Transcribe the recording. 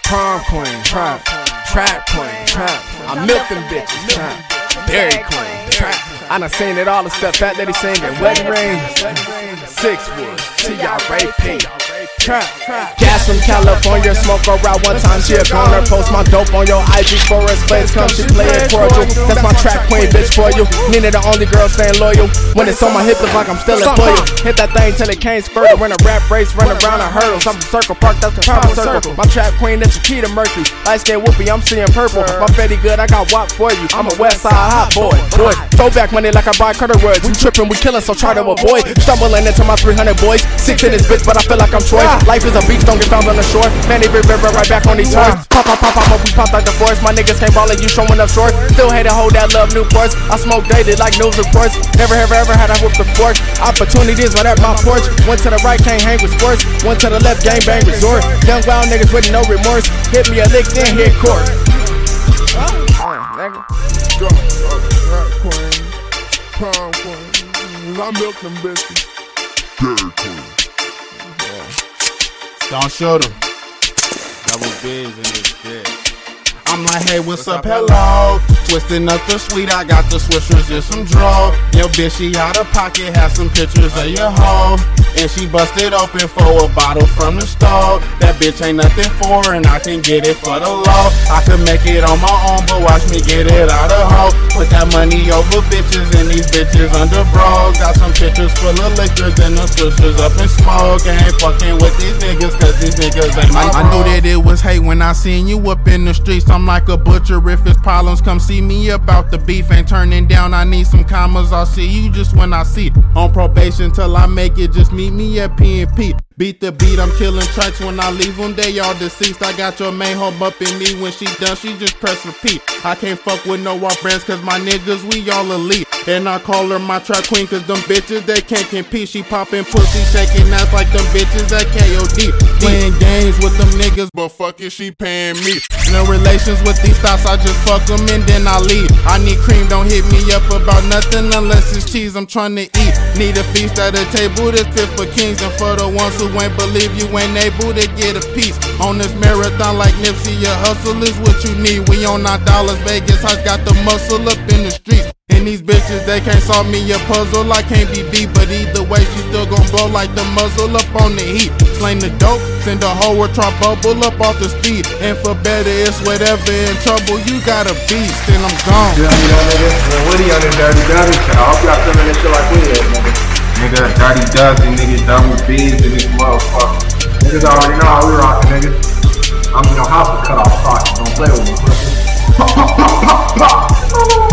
Prom queen, trap queen, trap. I milk them bitches, trap. Dairy queen, trap. I done seen it all, the stuff Fat Daddy singing, wedding rings, 6 Wood, TRAP. Trap. Gas from California, smoke her out one time, she a goner. Post my dope on your IG for us, plays come, she play it cordial. That's my track queen, bitch, for you. Nina the only girl staying loyal. When it's on my hip, it's like I'm still employed. Hit that thing till it can't spurt. Run a rap race, run around in hurdles. I'm from Circle Park, that's the proper circle. My trap queen, that's your key to Mercury. Light skin whoopee, I'm seeing purple. My Betty good, I got WAP for you. I'm a West Side hot boy. Throw back money like I buy Cutter Woods. We trippin', we killin', so try to avoid. Stumbling into my 300 boys. 6 in this bitch, but I feel like I'm Troy. Life is a beach, don't get found on the shore. Man, they river right back on these horns. Pop, we pop like the forest. My niggas can't ball like you showing up short. Still hate to hold that love Newports. I smoke daily like news reports. Never ever had I whoop the fork. Opportunities right at my porch. One to the right, can't hang with sports. One to the left, gang bang resort. Young wild niggas with no remorse. Hit me a lick, then hit court. Trap queen, prom queen. I milk them bitches. Dairy queen. Don't shoot them. Double B's in this bitch. I'm like, hey, what's up, hello? Twisting up the sweet, I got the swishers, just some draw. Yo, bitch, she out of pocket, has some pictures of your hoe. And she busted open for a bottle from the stove. That bitch ain't nothing for her, and I can get it for the low. I could make it on my own, but watch me get it out of hoe. Put that money over bitches, and these bitches under bros. Got some pictures full of liquors, and the swishers up in smoke. I ain't fucking with these niggas, cause these niggas ain't my bros. I knew that it was hate when I seen you up in the streets. I'm like a butcher, if it's problems, come see me about the beef. Ain't turning down, I need some commas, I'll see you just when I see it. On probation till I make it, just meet me at P&P. Beat the beat, I'm killing tracks when I leave them, they all deceased. I got your main hoe bumping me, when she done, she just press repeat. I can't fuck with no off brands, cause my niggas, we all elite. And I call her my trap queen, cause them bitches, they can't compete. She popping pussy, shaking ass like them bitches at KOD. Playing games with them niggas, but fuck it, she paying me. No relations with these thoughts, I just fuck them and then I leave. I need cream, don't hit me up about nothing unless it's cheese I'm trying to eat. Need a feast at a table that's fit for kings, and for the ones who ain't believe you ain't able to get a piece. On this marathon like Nipsey, your hustle is what you need. We on our dollars, Vegas House got the muscle up in the streets. And these bitches, they can't solve me a puzzle, I can't be beat. But either way, she still gon' blow like the muzzle up on the heat. Slang the dope, send a hoe or try bubble up off the speed. And for better, it's whatever, in trouble, you got a beast, and I'm gone. Yeah, nigga, Woody on the Dirty Dozen. I hope y'all feeling this shit like we is, nigga. Nigga, Dirty Dozen, nigga, Double B's in this motherfucker. Niggas already know how we rockin', nigga. I'm in your house to cut off pockets, don't play with me, pussy.